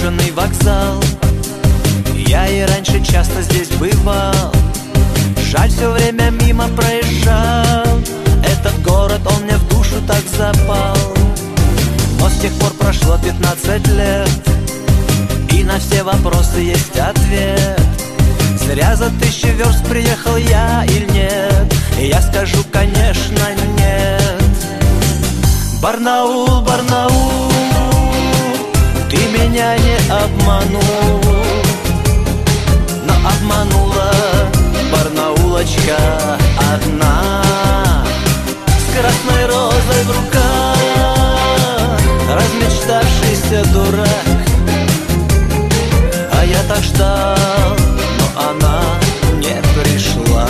заброшенный вокзал. Я и раньше часто здесь бывал, жаль, все время мимо проезжал. Этот город, он мне в душу так запал. Но с тех пор прошло 15 лет, и на все вопросы есть ответ. Зря за 1000 верст приехал я или нет? И я скажу, конечно, нет. Барнаул, Барнаул, ты меня не обманул, но обманула барнаулочка одна, с красной розой в руках, размечтавшийся дурак. А я так ждал, но она не пришла.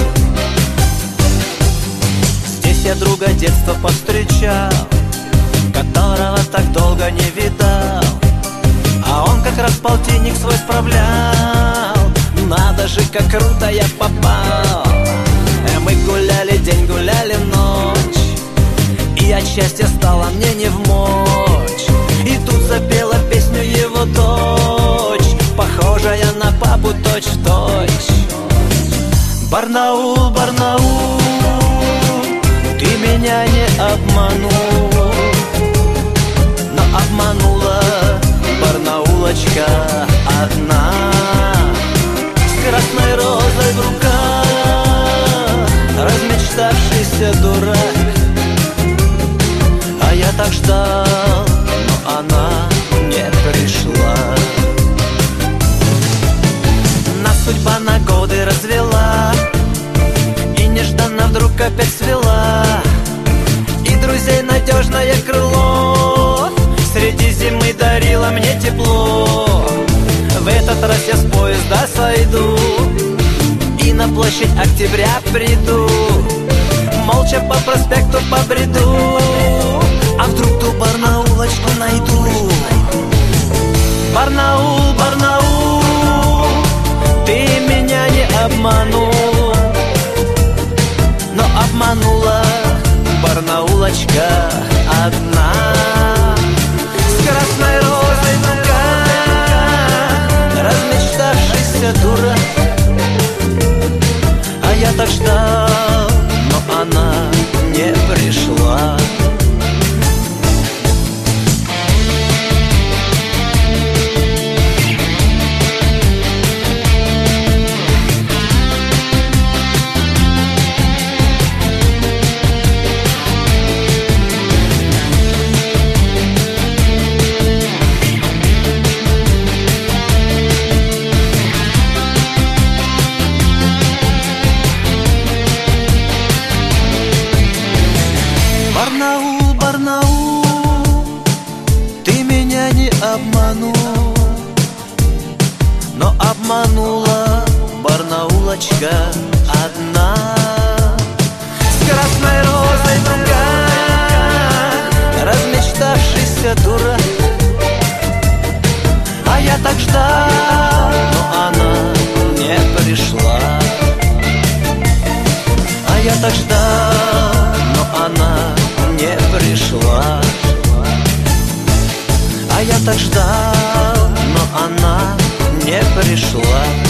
Здесь я друга детства повстречал, которого так долго не видал, а он как раз полтинник свой справлял. Надо же, как круто я попал. Мы гуляли день, гуляли ночь, и от счастья стало мне не вмочь. И тут запела песню его дочь, похожая на папу точь-в-точь. Барнаул, Барнаул, ты меня не обманул, но обманула барнаулочка одна, с красной розой в руках, размечтавшийся дурак. А я так ждал, но она не пришла. Нас судьба на годы развела, и нежданно вдруг опять свела. И друзей надежное крыло среди зимы дарило мне тепло. В этот раз я с поезда сойду и на площадь Октября приду, молча по проспекту побреду, а вдруг ту барнаулочку найду. Барнаул, Барнаул, ты меня не обманул, но обманула барнаулочка одна, с красной розой в руках, размечтавшийся дурак. А я так ждал, но она не пришла. Барнаул, Барнаул, ты меня не обманул, но обманула барнаулочка одна, с красной розой в руках, размечтавшийся дурак. А я так ждал, но она не пришла. А я так ждал, но она не пришла. А я так ждал, но она не пришла.